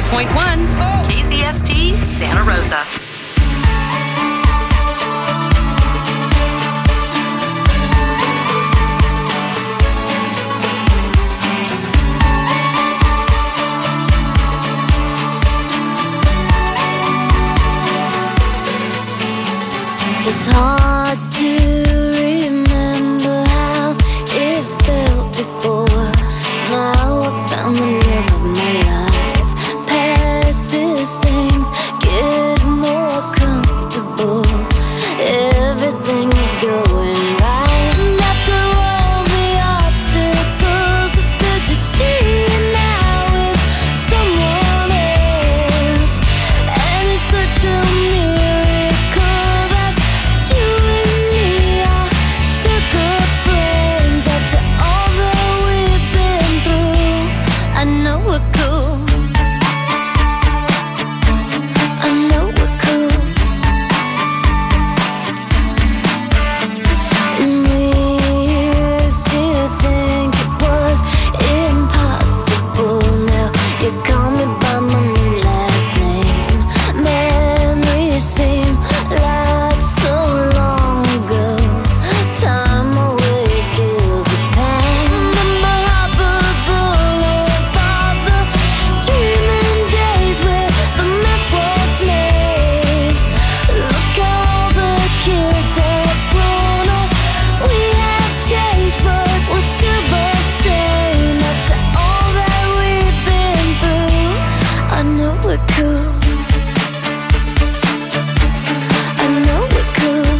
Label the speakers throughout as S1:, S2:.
S1: KZST Santa Rosa.
S2: It's hard to remember how it felt before. Now I found the love of my life. Past as things get more comfortable, everything is going right. And after all the obstacles, it's good to see you now with someone else. And it's such a miracle that you and me are still good friends after all that we've been through. I know we're cool. I know we're cool. And we used to think it was impossible. Now you call me by my new last name. Memories seem like so long ago. Time always steals the pain. Remember Harper Boulevard, the dreaming days where the mess was made. Look how all the kids have grown up. We have changed, but we're still the same. After all that we've been through, I know we're cool. I know we're cool.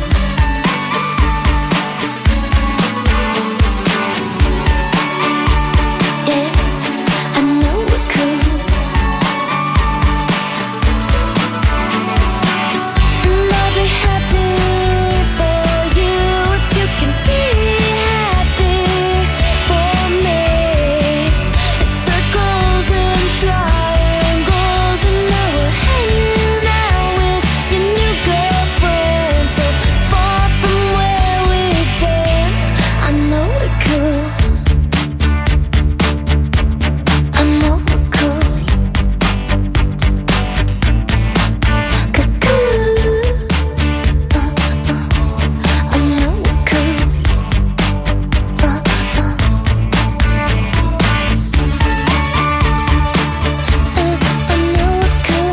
S2: Yeah, I know we're cool. And I'll be happy for you if you can be happy for me. It circles and triangles, and now we're hanging out with your new girlfriend. So far from where we've been, I know we're cool. I know we're cool. I know we're cool. I know we're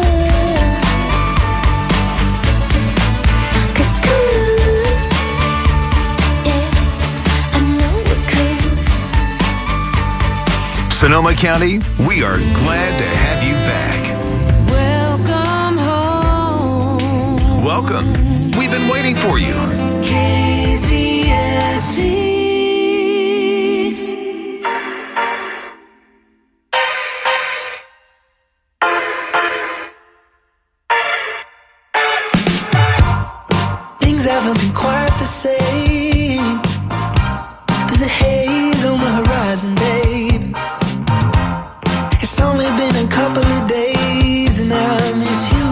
S2: cool. I know we're cool.
S3: Sonoma County, we are glad to have you back.
S2: Welcome home.
S3: Welcome. We've been waiting for you.
S2: KZST.
S4: Things haven't been quite the same. There's a haze on the horizon, babe. It's only been a couple of days and I miss you.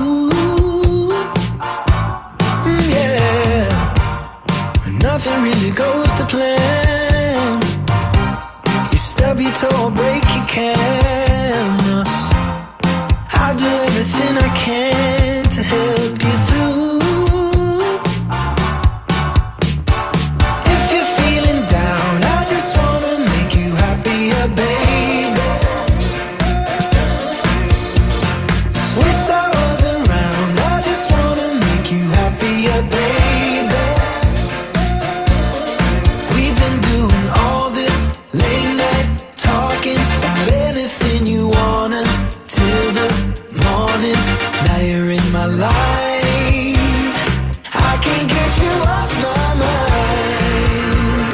S4: Yeah. Nothing really goes to plan. You stub your toe or break your can. I'll do everything I can to help you through. If you're feeling down, I just wanna make you happier, baby. With sorrows around, I just wanna make you happier, baby. We've been doing all this late night talking about anything you wanna till the morning. Now you're in my life. I can't get you off my mind.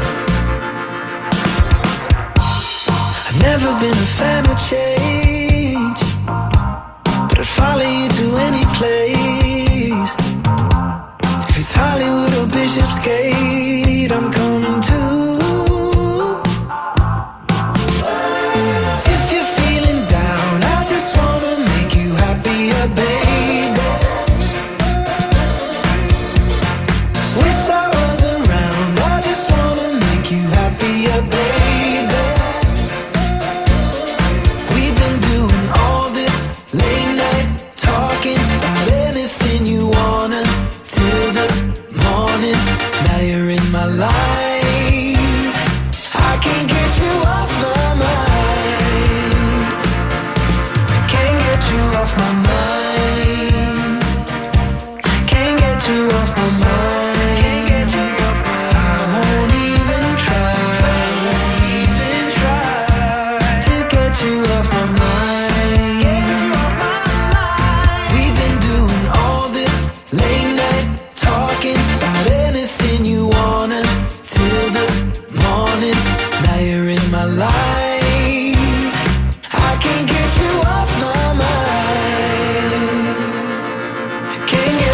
S4: I've never been a fan of change, but I'd follow you to any place. If it's Hollywood or Bishopsgate, I'm coming too. If you're feeling down, I just wanna make you happier, baby. With sorrows around, I just wanna make you happier, baby. We've been doing all this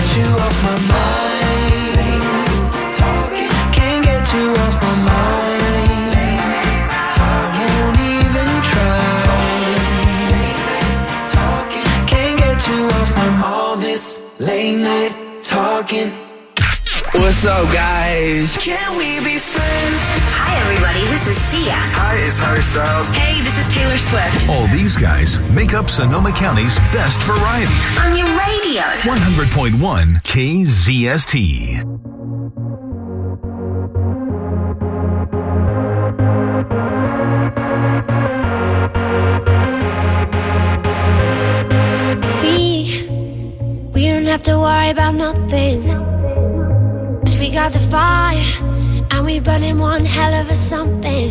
S4: you off my mind. Late night talking, can't get you off my mind. Late night talking, won't even try. Late night talking, can't get you off from all this late night talking. What's up, guys? Can we be friends?
S1: Hi, everybody. This is Sia.
S3: Hi, it's Harry Styles.
S1: Hey, this is Taylor Swift.
S3: All these guys make up Sonoma County's best variety.
S1: On your radio.
S3: 100.1 KZST.
S2: We don't have to worry about nothing. 'Cause we got the fire, and we burning one hell of a something.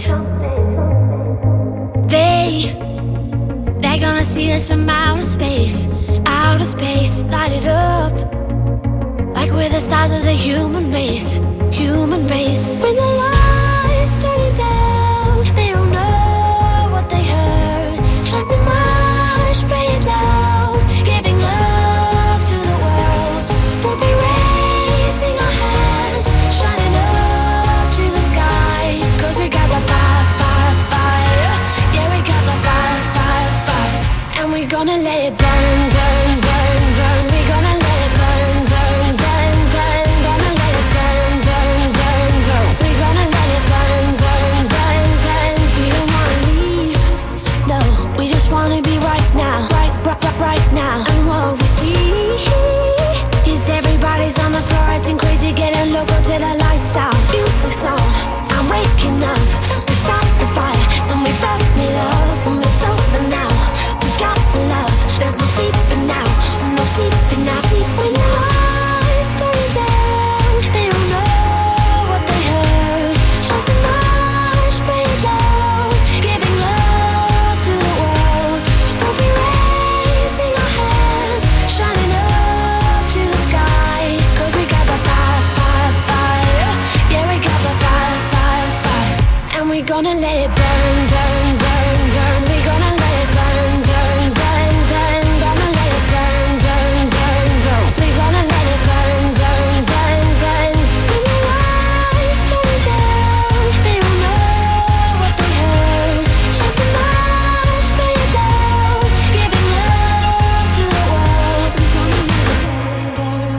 S2: They're gonna see us from outer space, light it up like we're the stars of the human race. When the lights turning down, they don't know what they heard. Strike the march, play it loud, giving love to the world. We'll be raising our hands, shining up to the sky. 'Cause we got the fire. Yeah, we got the fire. And we're gonna let it burn. We're gonna let it burn. Gonna let it burn. We're gonna let it burn. We don't wanna leave, no, we just wanna be right now. Right now. And what we see is everybody's on the floor acting crazy, getting loco till the lights out. Music's on, I'm waking up. We start the fire and we burn it up. And it's over now, we got the love. There's no sleeping now, no sleeping now. When the lights turn down, they don't know what they heard. Strike the march, play it loud, giving love to the world. We'll be raising our hands, shining up to the sky. 'Cause we got the fire. Yeah, we got the fire. And we're gonna let it burn. We're gonna let it burn. Gonna let it burn. We're gonna let it burn. When the lights turn down, they don't know what they heard. Strike the march, play it loud, giving love to the world. We're gonna let it burn.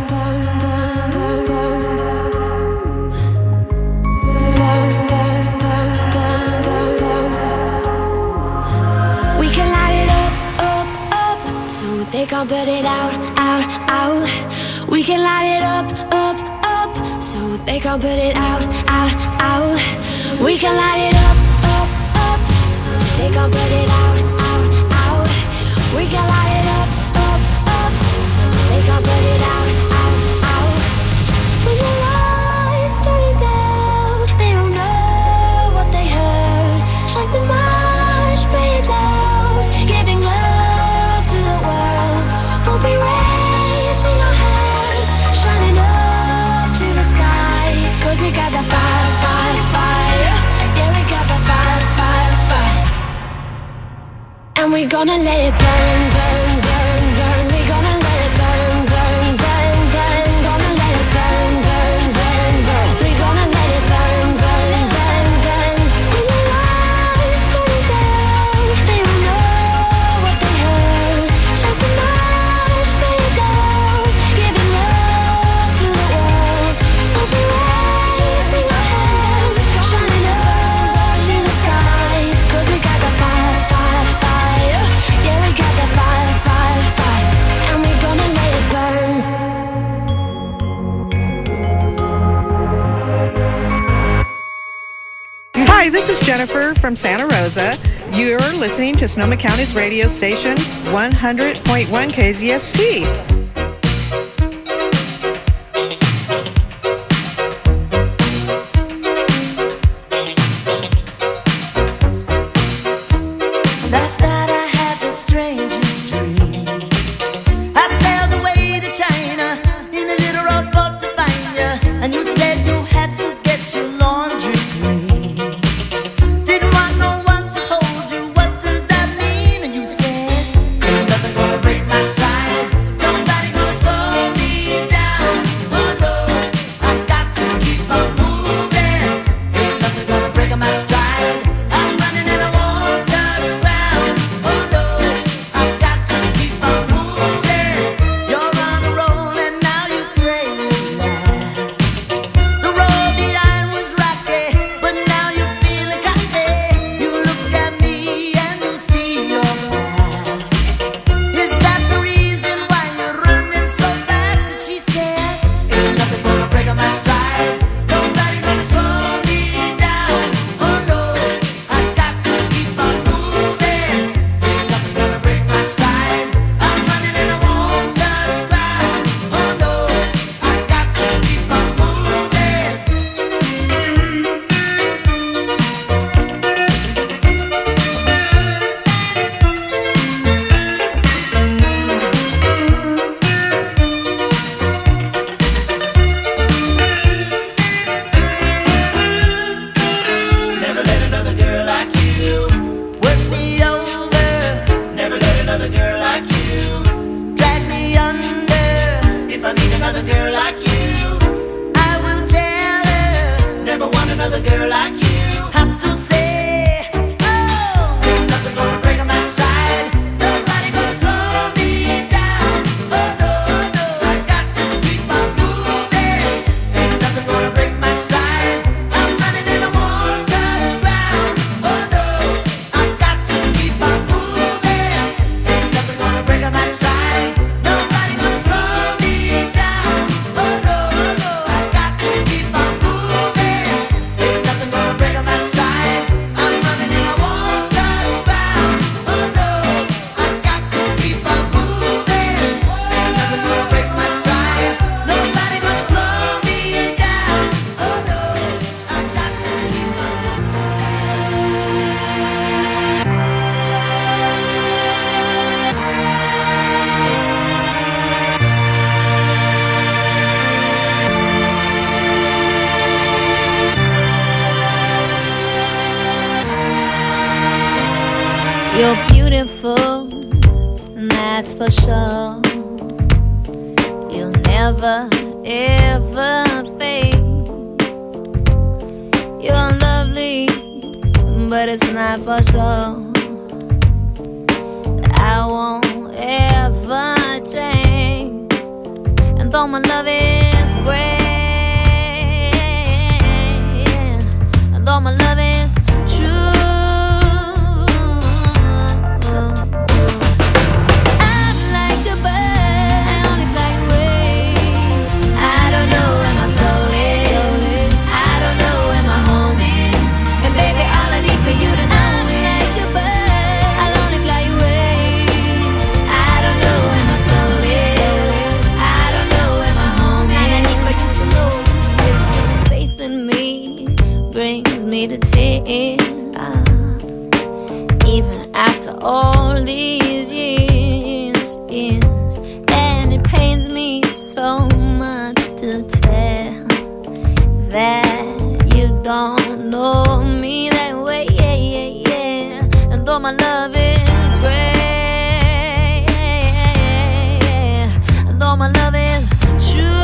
S2: We can light it up, so they can't put it out. We can light it up, so they can't put it out. We can light it up, so they can't put it out. We can light it up, so they can't put it out. When the lights turn down, they don't know what they heard. Strike the march, play it loud, giving love to the world. We'll be raising our hands, shining up to the sky. 'Cause we got the fire. Yeah, we got the fire. And we're gonna let it burn. We're gonna let it burn. Gonna let it burn. We're gonna let it burn. When the lights turn down, they don't know what they heard. Strike the march, play it loud, giving love to the world. We'll be raising our hands, shining up to the sky. 'Cause we got the fire. Yeah, we got the fire. And we're gonna let it burn.
S5: Hi, this is Jennifer from Santa Rosa. You're listening to Sonoma County's radio station, 100.1 KZST.
S6: Last night I had the strangest dream. I sailed away to China in a little rowboat to find you, and you said you had to get your laundry clean. Didn't want no one to hold you. What does that mean? And you said, ain't nothing gonna break my stride. Nobody
S2: You're beautiful, and that's for sure. You'll never, ever fade. You're lovely, but it's not for sure. I won't ever change. And though my love is great, and though my love is true, to tears, even after all these years, and it pains me so much to tell that you don't know me that way, and though my love is great, and though my love is true,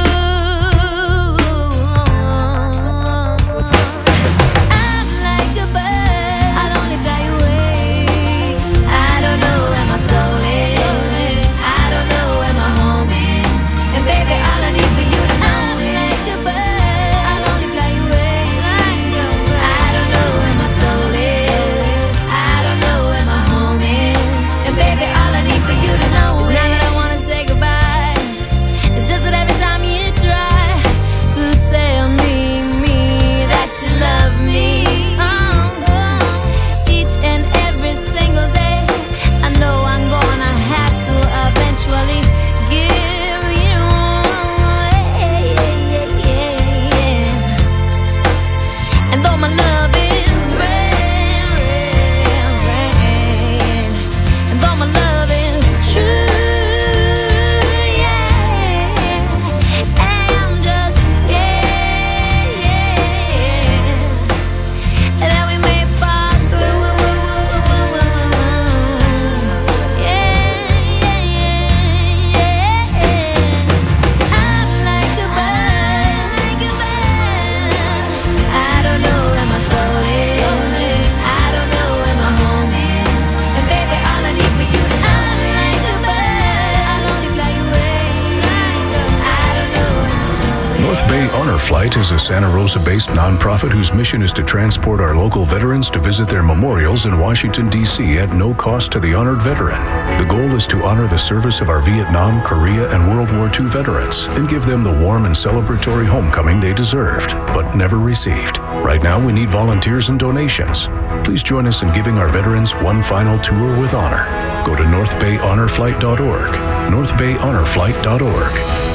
S7: Flight is a Santa Rosa-based nonprofit whose mission is to transport our local veterans to visit their memorials in Washington, D.C. at no cost to the honored veteran. The goal is to honor the service of our Vietnam, Korea, and World War II veterans and give them the warm and celebratory homecoming they deserved, but never received. Right now, we need volunteers and donations. Please join us in giving our veterans one final tour with honor. Go to northbayhonorflight.org, northbayhonorflight.org.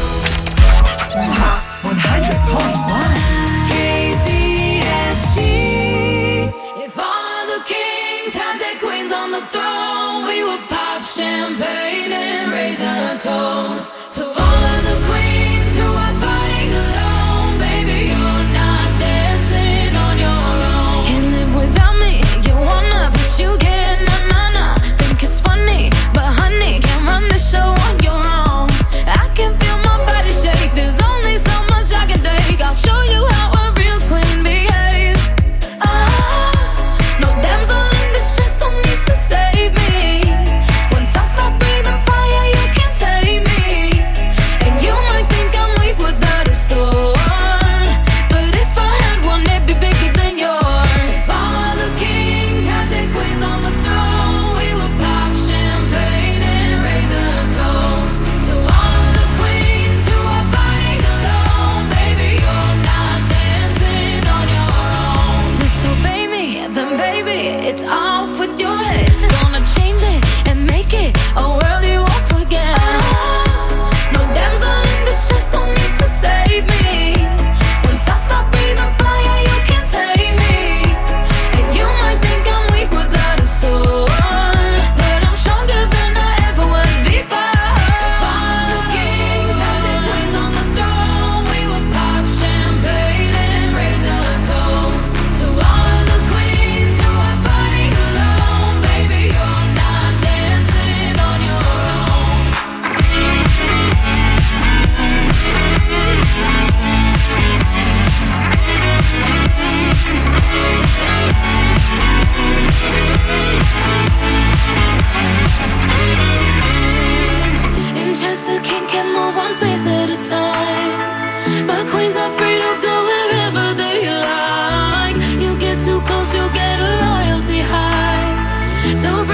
S4: 100.1 KZST.
S8: If all of the kings had their queens on the throne, we would pop champagne and raise a toast to all of the queens who are fighting alone. Baby, you're not dancing on your own. Can't live without me, you wanna, but you can't. Nah. Think it's funny, but honey, can't run the show on your own. I can feel my body shake, there's only so much I can take. I'll show you how a real queen behaves. No damsel in distress, don't need to save me. Once I stop breathing fire, you can't take me.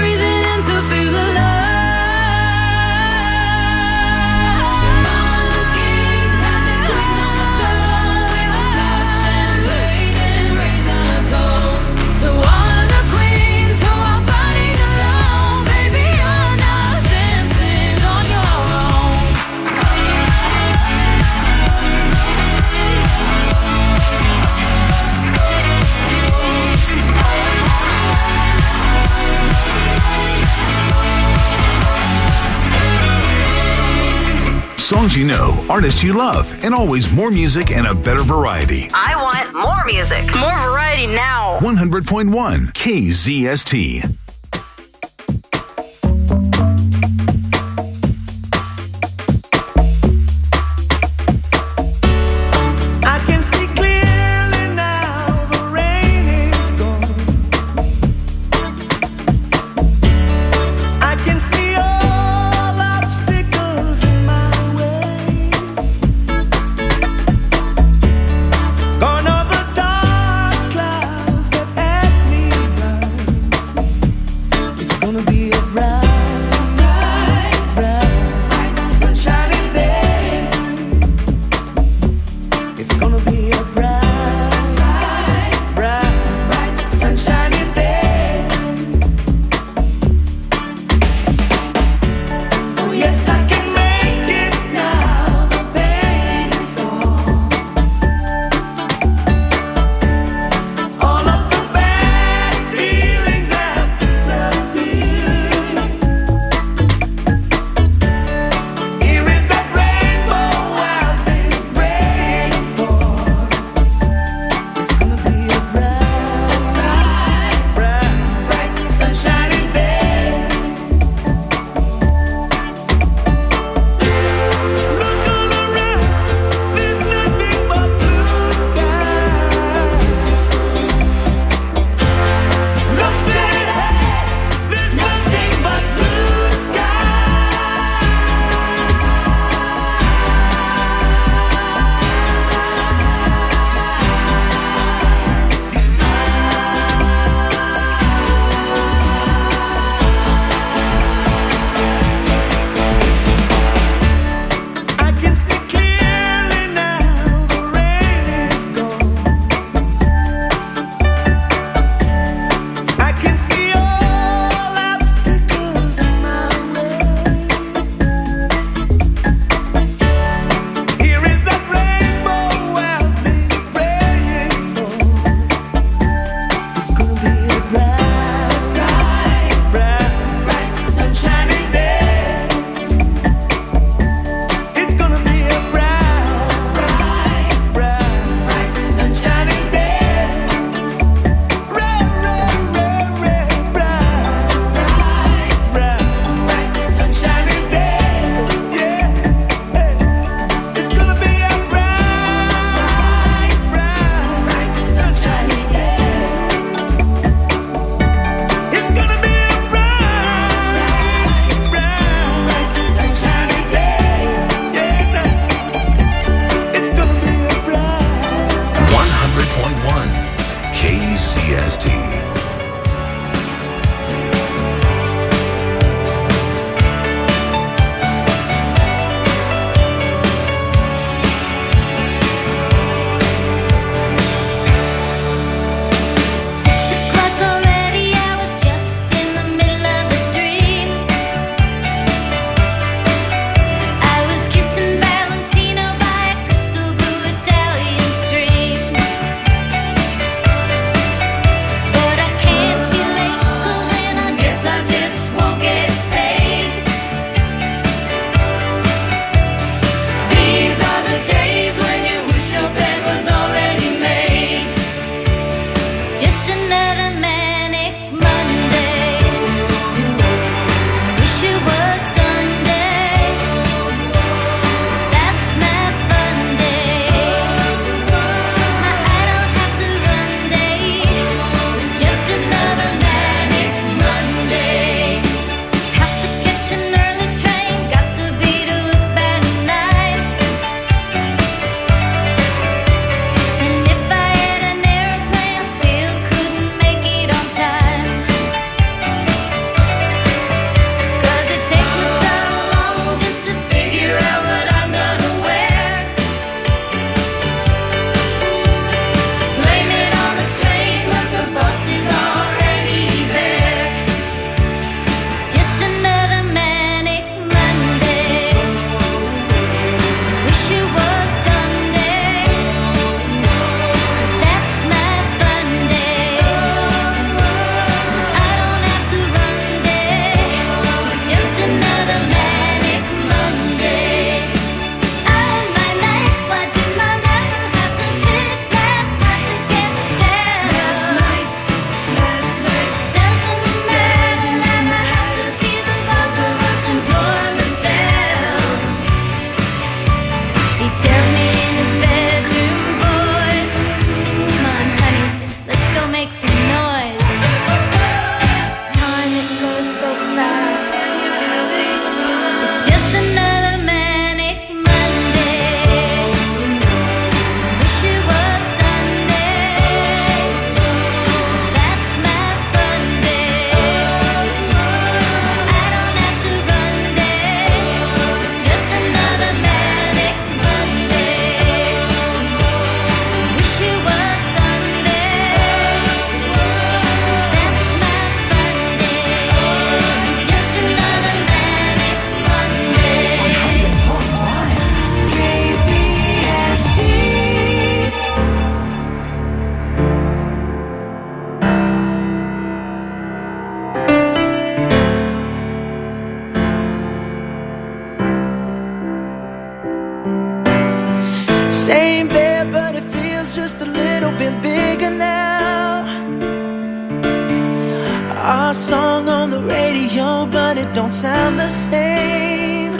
S8: breathing in to feel alive. All of the kings had their queens on the throne. We will pop champagne and raise a toast to all of the queens who are fighting alone. Baby, you're not dancing on your own.
S3: Songs you know, artists you love, and always more music and a better variety.
S1: I want more music. More variety now.
S3: 100.1 KZST.
S4: I can see clearly now, the rain is gone. I can see all obstacles in my way. Gone are the dark clouds that had me blind. It's gonna be a bright, sunshiny day. It's gonna be a bright, sunshiny day. Oh yes, I can make it now. The pain is gone. All of the bad feelings have disappeared. been bigger now. Our song on the radio, but it don't sound the same.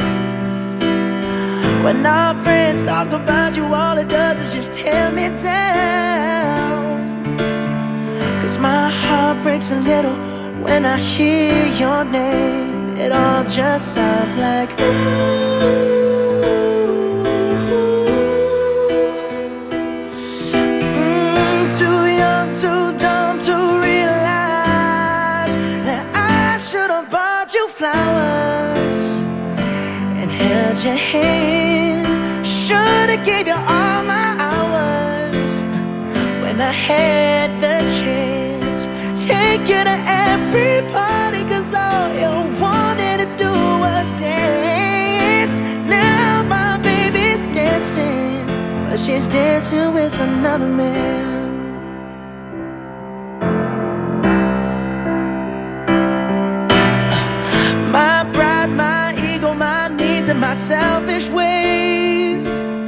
S4: When our friends talk about you, all it does is just tear me down. 'Cause my heart breaks a little when I hear your name. It all just sounds like ooh. Too young, too dumb to realize that I should have bought you flowers and held your hand. Should have gave you all my hours when I had the chance. Take you to every party, 'cause all you wanted to do was dance. Now my baby's dancing, but she's dancing with another man. My pride, my ego, my needs, and my selfish ways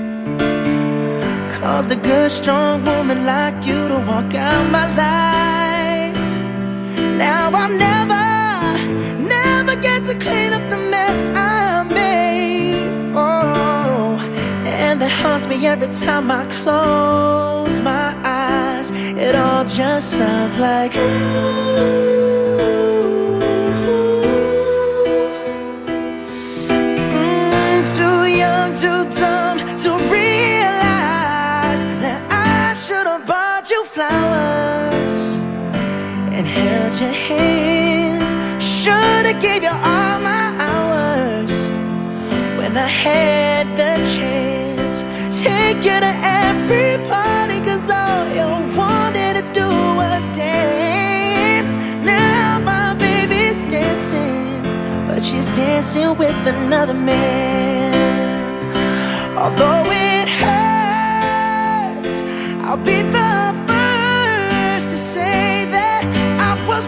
S4: caused a good, strong woman like you to walk out my life. Now I'll never get to clean up the mess I made. Oh, and that haunts me every time I close my eyes. It all just sounds like ooh. Too young, too dumb to realize that I should have bought you flowers and held your hand. Should have gave you all my hours when I had the chance. Take you to every party, 'cause all you wanted to do was dance. Now my baby's dancing, but she's dancing with another man. Although it hurts, I'll be the first to say that I was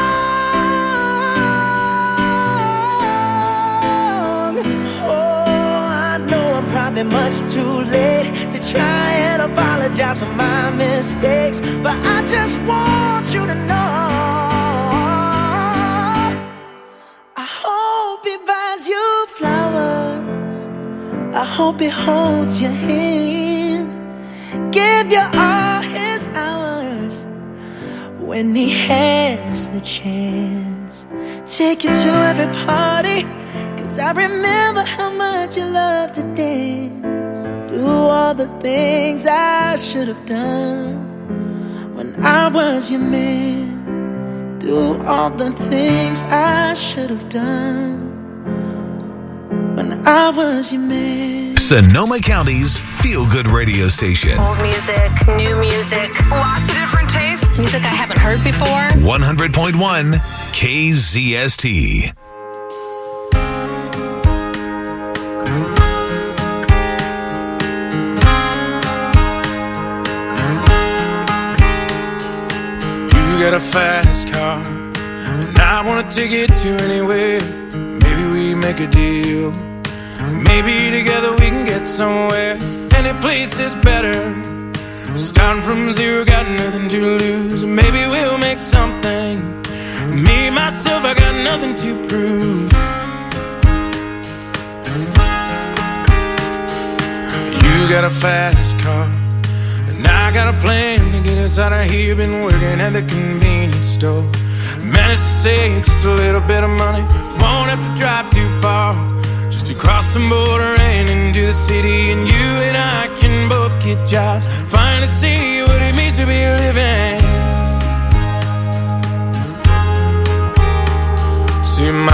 S4: wrong. Oh, I know I'm probably much too late to try and apologize for my mistakes, but I just want you to know I hope he buys you flowers. I hope he holds your hand, give you all his hours when he has the chance. Take you to every party, 'cause I remember how much you love to dance. Do all the things I should have done when I was your man. Do all the things I should have done when I was your man.
S3: Sonoma County's feel-good radio station.
S1: Old music, new music, lots of different tastes. Music I haven't heard before.
S3: 100.1 KZST.
S9: You got a fast car, and I wanna take it to anywhere. Maybe we make a deal. Maybe together we can get somewhere. Any place is better. Starting from zero, got nothing to lose. Maybe we'll make something. Me, myself, I got nothing to prove. You got a fast car, and I got a plan to get us out of here. Been working at the convenience store. Managed to save just a little bit of money. Won't have to drive too far, just to cross the border and into the city. And you and I can both get jobs, finally see what it means to be living. See,